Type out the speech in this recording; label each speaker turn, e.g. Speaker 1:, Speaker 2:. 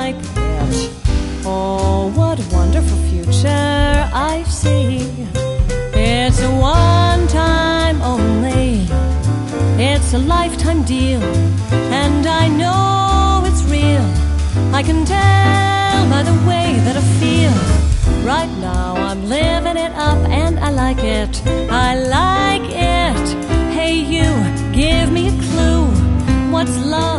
Speaker 1: like it. Oh, what a wonderful future I see. It's a one time only, it's a lifetime deal, and I know it's real. I can tell by the way that I feel. Right now I'm living it up and I like it, I like it. Hey you, give me a clue, what's love?